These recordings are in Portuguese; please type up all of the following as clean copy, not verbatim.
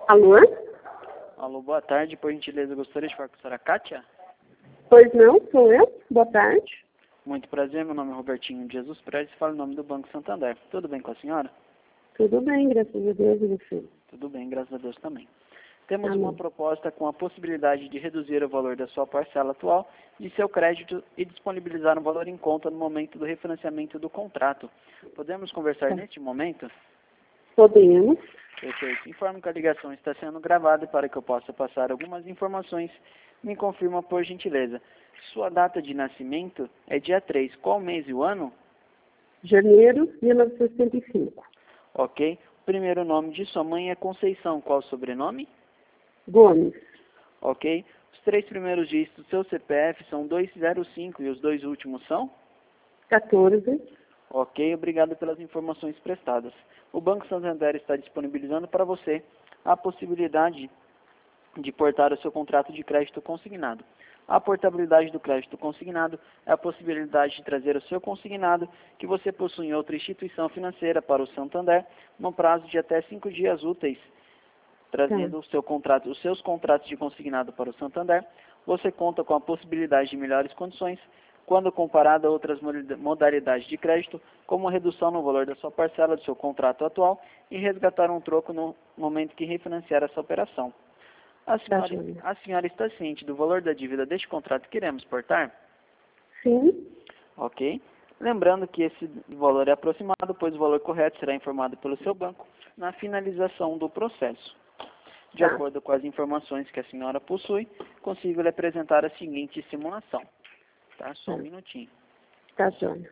Alô? Alô, boa tarde. Por gentileza, gostaria de falar com a senhora Kátia? Pois não, sou eu. Boa tarde. Muito prazer, meu nome é Robertinho de Jesus Pérez, falo em nome do Banco Santander. Tudo bem com a senhora? Tudo bem, graças a Deus, e você? Tudo bem, graças a Deus também. Temos Amém. uma proposta com a possibilidade de reduzir o valor da sua parcela atual de seu crédito e disponibilizar um valor em conta no momento do refinanciamento do contrato. Podemos conversar Tá. neste momento? Podemos. Perfeito. Informo que a ligação está sendo gravada e para que eu possa passar algumas informações, me confirma por gentileza. Sua data de nascimento é dia 3. Qual mês e o ano? Janeiro de 1965. Ok. O primeiro nome de sua mãe é Conceição. Qual o sobrenome? Gomes. Ok. Os 3 primeiros dígitos do seu CPF são 205 e os 2 últimos são? 14. Ok, obrigado pelas informações prestadas. O Banco Santander está disponibilizando para você a possibilidade de portar o seu contrato de crédito consignado. A portabilidade do crédito consignado é a possibilidade de trazer o seu consignado que você possui em outra instituição financeira para o Santander no prazo de até 5 dias úteis, trazendo os seus contratos de consignado para o Santander. Você conta com a possibilidade de melhores condições quando comparado a outras modalidades de crédito, como redução no valor da sua parcela do seu contrato atual e resgatar um troco no momento que refinanciar essa operação. A senhora está ciente do valor da dívida deste contrato que iremos portar? Sim. Ok. Lembrando que esse valor é aproximado, pois o valor correto será informado pelo seu banco na finalização do processo. De acordo com as informações que a senhora possui, consigo lhe apresentar a seguinte simulação. Tá? Só um minutinho. Tá, joia.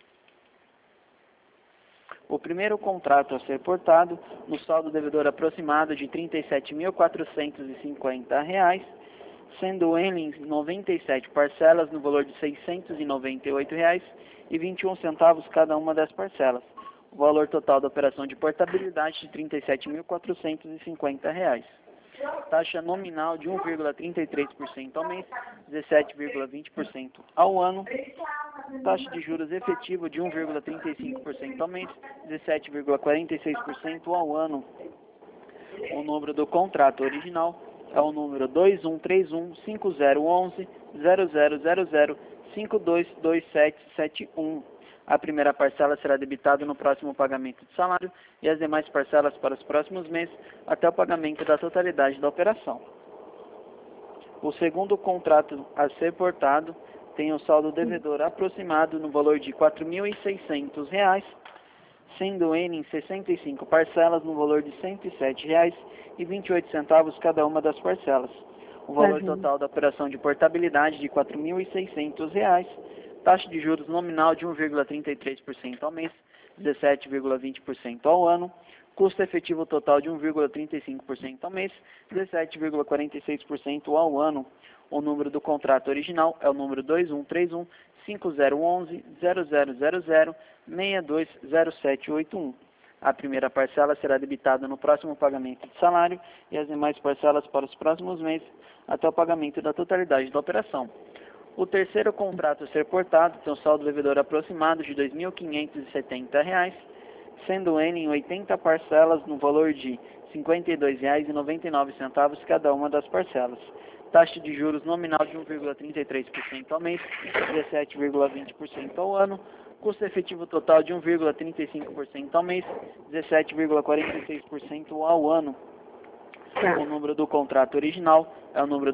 O primeiro contrato a ser portado, no saldo devedor aproximado de R$ 37.450, sendo em 97 parcelas no valor de R$ 698,21 cada uma das parcelas. O valor total da operação de portabilidade de R$ 37.450. Taxa nominal de 1,33% ao mês, 17,20% ao ano. Taxa de juros efetiva de 1,35% ao mês, 17,46% ao ano. O número do contrato original é o número 2131-5011-0000-522771. A primeira parcela será debitada no próximo pagamento de salário e as demais parcelas para os próximos meses até o pagamento da totalidade da operação. O segundo contrato a ser portado tem o saldo devedor aproximado no valor de R$ 4.600, sendo em 65 parcelas no valor de R$ 107,28 cada uma das parcelas. O valor total da operação de portabilidade de R$ 4.600, taxa de juros nominal de 1,33% ao mês, 17,20% ao ano, custo efetivo total de 1,35% ao mês, 17,46% ao ano. O número do contrato original é o número 2131-5011-0000-620781. A primeira parcela será debitada no próximo pagamento de salário e as demais parcelas para os próximos meses até o pagamento da totalidade da operação. O terceiro contrato a ser portado tem um saldo devedor aproximado de R$ 2.570, sendo em 80 parcelas no valor de R$ 52,99 cada uma das parcelas. Taxa de juros nominal de 1,33% ao mês, 17,20% ao ano. Custo efetivo total de 1,35% ao mês, 17,46% ao ano. O número do contrato original é o número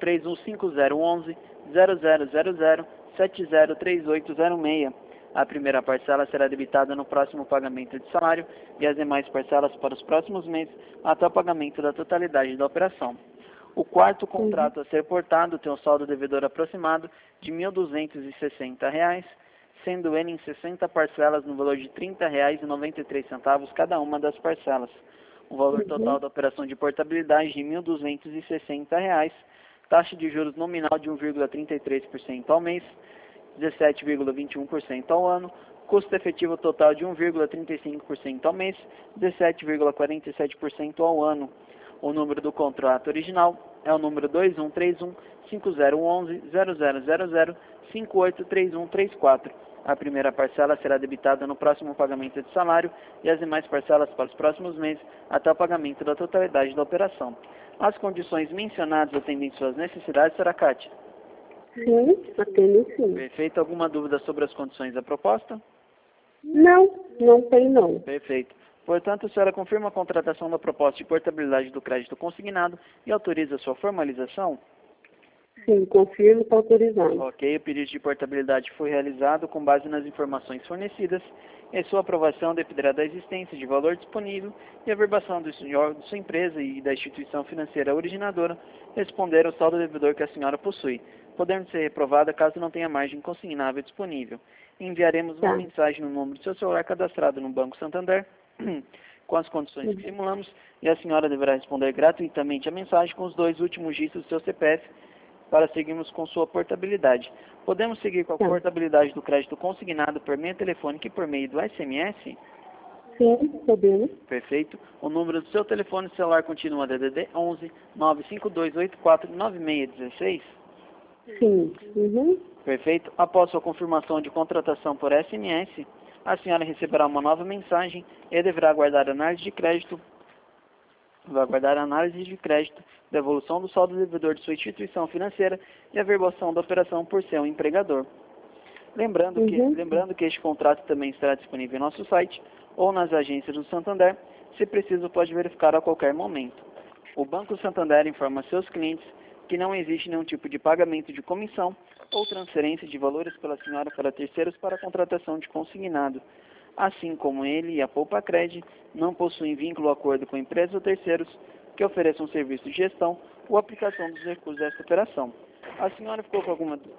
2131-5011-0000-703806. A primeira parcela será debitada no próximo pagamento de salário e as demais parcelas para os próximos meses até o pagamento da totalidade da operação. O quarto contrato a ser portado tem um saldo devedor aproximado de R$ 1.260, sendo ele em 60 parcelas no valor de R$ 30,93 cada uma das parcelas. O valor total da operação de portabilidade de R$ 1.260, taxa de juros nominal de 1,33% ao mês, 17,21% ao ano, custo efetivo total de 1,35% ao mês, 17,47% ao ano. O número do contrato original é o número 2131-5011-0000-583134. A primeira parcela será debitada no próximo pagamento de salário e as demais parcelas para os próximos meses até o pagamento da totalidade da operação. As condições mencionadas atendem suas necessidades, Sra. Kátia? Sim, atendo sim. Perfeito. Alguma dúvida sobre as condições da proposta? Não, não tem não. Perfeito. Portanto, a senhora confirma a contratação da proposta de portabilidade do crédito consignado e autoriza sua formalização? Sim, confirmo, está autorizado. Ok, o pedido de portabilidade foi realizado com base nas informações fornecidas e sua aprovação dependerá da existência de valor disponível e a verbação de sua empresa e da instituição financeira originadora responder ao saldo devedor que a senhora possui, podendo ser reprovada caso não tenha margem consignável disponível. Enviaremos uma mensagem no número do seu celular cadastrado no Banco Santander com as condições que simulamos e a senhora deverá responder gratuitamente a mensagem com os 2 últimos dígitos do seu CPF para seguirmos com sua portabilidade. Podemos seguir com a portabilidade do crédito consignado por meio telefônico e por meio do SMS? Sim, podemos. Perfeito. O número do seu telefone celular continua DDD 11 95284 9616? Sim. Uhum. Perfeito. Após sua confirmação de contratação por SMS, a senhora receberá uma nova mensagem e deverá aguardar análise de crédito. Vai aguardar a análise de crédito, devolução do saldo devedor de sua instituição financeira e a verbação da operação por seu empregador. Lembrando que este contrato também estará disponível em nosso site ou nas agências do Santander. Se preciso, pode verificar a qualquer momento. O Banco Santander informa seus clientes que não existe nenhum tipo de pagamento de comissão ou transferência de valores pela senhora para terceiros para a contratação de consignado. Assim como ele e a Poupacred não possuem vínculo ou acordo com empresas ou terceiros que ofereçam serviço de gestão ou aplicação dos recursos desta operação. A senhora ficou com alguma dúvida?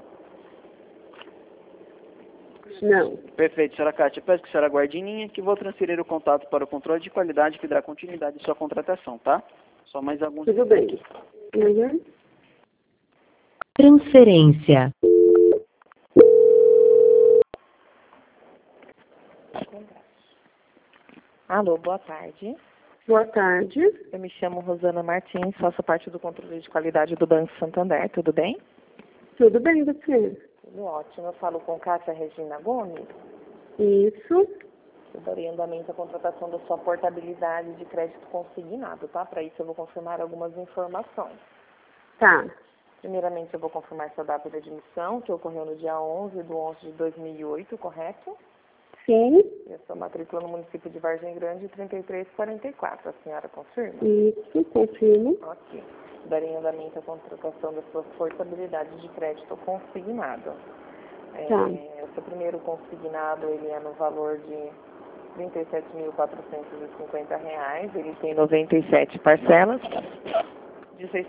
Não. Perfeito, senhora Kátia. Peço que a senhora aguarde em linha que vou transferir o contato para o controle de qualidade que dará continuidade à sua contratação, tá? Só mais alguns Tudo bem. Uhum. Transferência. Alô, boa tarde. Boa tarde. Eu me chamo Rosana Martins, faço parte do controle de qualidade do Banco Santander, tudo bem? Tudo bem, você? Tudo ótimo. Eu falo com Kátia Regina Gomes. Isso. Eu darei andamento à contratação da sua portabilidade de crédito consignado, tá? Para isso eu vou confirmar algumas informações. Tá. Primeiramente eu vou confirmar sua data de admissão, que ocorreu no dia 11/11/2008, correto? Sim. E a sua matrícula no município de Vargem Grande, 3344. A senhora confirma? Isso, confirmo. Ok. Darei andamento à contratação da sua portabilidade de crédito consignado. O seu primeiro consignado, ele é no valor de R$ 37.450. Ele tem 97 parcelas de R$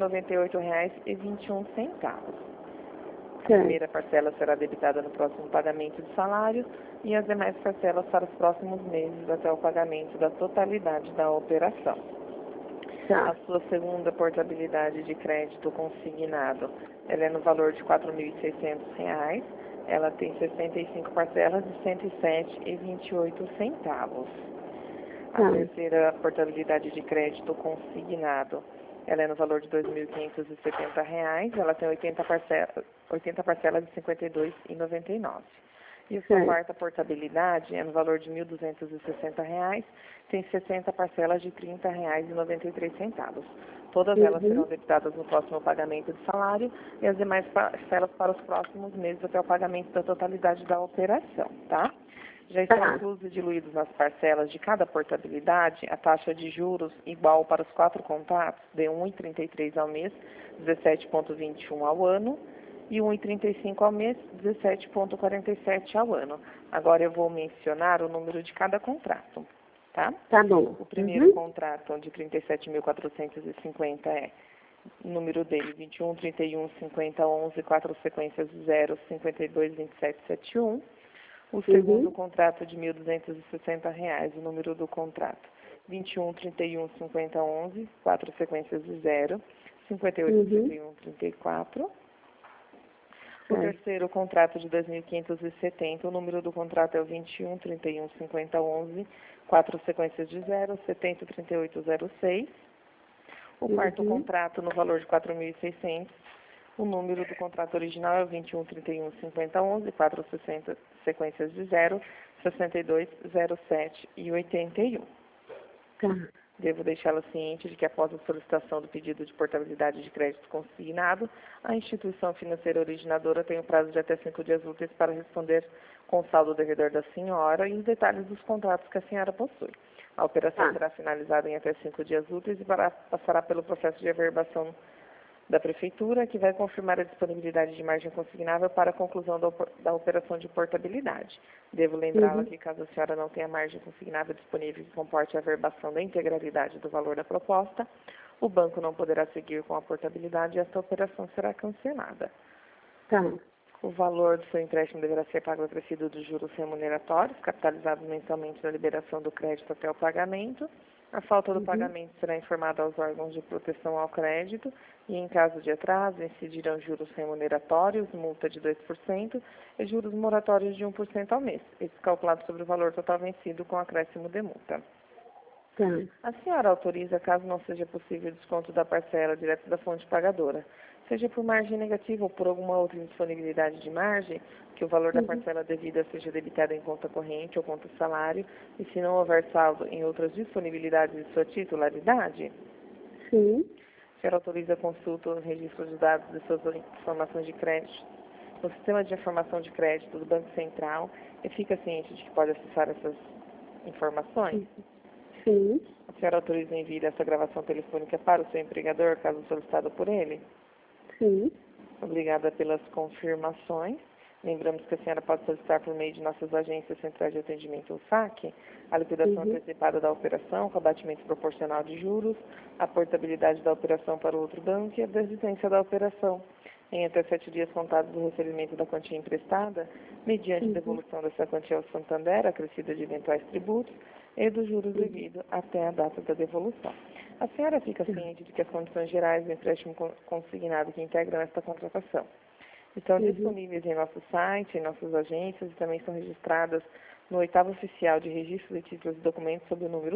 698,21. A primeira parcela será debitada no próximo pagamento de salário e as demais parcelas para os próximos meses até o pagamento da totalidade da operação. A sua segunda portabilidade de crédito consignado, ela é no valor de R$ 4.600. Ela tem 65 parcelas de R$ 107,28. A terceira portabilidade de crédito consignado, ela é no valor de R$ 2.570. Ela tem 80 parcelas de R$ 52,99. E a sua quarta portabilidade é no valor de R$ 1.260. Tem 60 parcelas de R$ 30,93. Todas elas serão debitadas no próximo pagamento de salário e as demais parcelas para os próximos meses até o pagamento da totalidade da operação, tá? Já estão inclusos e diluídos nas parcelas de cada portabilidade a taxa de juros igual para os 4 contratos de 1,33 ao mês, 17,21 ao ano, e 1,35 ao mês, 17,47 ao ano. Agora eu vou mencionar o número de cada contrato, tá? Tá bom. O primeiro contrato, de 37.450, é o número dele, 21, 31, 50, 11, 4 sequências de 0, 52, 27, 71. O segundo contrato de R$ 1.260, o número do contrato, 21, 31, 50, 11, 4 sequências de 0, 58, 31, 34. O terceiro contrato de R$ 2.570, o número do contrato é o 21, 31, 50, 11, 4 sequências de 0, 70, 38, 06. O quarto contrato no valor de R$ 4.600, O número do contrato original é o 21315011, 4 sequências de 0, 62, 07 e 81. Tá. Devo deixá-la ciente de que após a solicitação do pedido de portabilidade de crédito consignado, a instituição financeira originadora tem o prazo de até 5 dias úteis para responder com o saldo devedor da senhora e os detalhes dos contratos que a senhora possui. A operação será finalizada em até 5 dias úteis e passará pelo processo de averbação da Prefeitura, que vai confirmar a disponibilidade de margem consignável para a conclusão da operação de portabilidade. Devo lembrá-la que, caso a senhora não tenha margem consignável disponível que comporte a averbação da integralidade do valor da proposta, o banco não poderá seguir com a portabilidade e esta operação será cancelada. Tá. O valor do seu empréstimo deverá ser pago acrescido dos juros remuneratórios, capitalizados mensalmente na liberação do crédito até o pagamento. A falta do pagamento será informada aos órgãos de proteção ao crédito e, em caso de atraso, incidirão juros remuneratórios, multa de 2% e juros moratórios de 1% ao mês, esses calculados sobre o valor total vencido com acréscimo de multa. Tá. A senhora autoriza, caso não seja possível o desconto da parcela direto da fonte pagadora, seja por margem negativa ou por alguma outra indisponibilidade de margem, que o valor da parcela devida seja debitado em conta corrente ou conta salário, e se não houver saldo em outras disponibilidades de sua titularidade? Sim. A senhora autoriza a consulta no registro de dados de suas informações de crédito no sistema de informação de crédito do Banco Central e fica ciente de que pode acessar essas informações? Sim. A senhora autoriza o envio dessa gravação telefônica para o seu empregador, caso solicitado por ele? Sim. Obrigada pelas confirmações. Lembramos que a senhora pode solicitar por meio de nossas agências centrais de atendimento ou SAC a liquidação antecipada da operação, com abatimento proporcional de juros, a portabilidade da operação para o outro banco e a desistência da operação em até 7 dias contados do recebimento da quantia emprestada, mediante devolução dessa quantia ao Santander, acrescida de eventuais tributos, e dos juros devidos até a data da devolução. A senhora fica ciente de que as condições gerais do empréstimo consignado que integram esta contratação estão disponíveis em nosso site, em nossas agências e também são registradas no 8º Oficial de Registro de Títulos e Documentos sob o número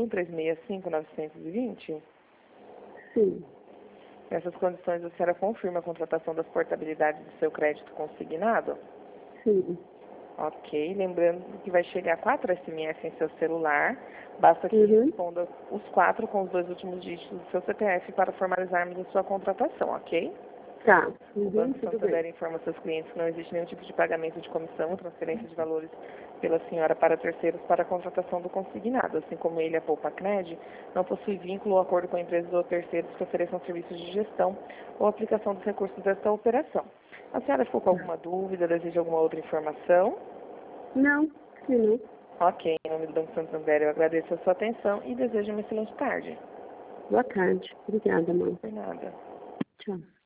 1365920? Sim. Nessas condições, a senhora confirma a contratação das portabilidades do seu crédito consignado? Sim. Ok, lembrando que vai chegar 4 SMS em seu celular, basta que responda os 4 com os 2 últimos dígitos do seu CPF para formalizarmos a sua contratação, ok? Tá. O Banco Tudo Santander bem. informa seus clientes que não existe nenhum tipo de pagamento de comissão ou transferência de valores pela senhora para terceiros para a contratação do consignado, assim como ele, a Poupa-Cred, não possui vínculo ou acordo com empresas ou terceiros que ofereçam serviços de gestão ou aplicação dos recursos desta operação. A senhora ficou com alguma dúvida, deseja alguma outra informação? Não. Sim. Ok, em nome do Banco Santander, eu agradeço a sua atenção e desejo uma excelente tarde. Boa tarde. Obrigada, mãe. Por nada. Tchau.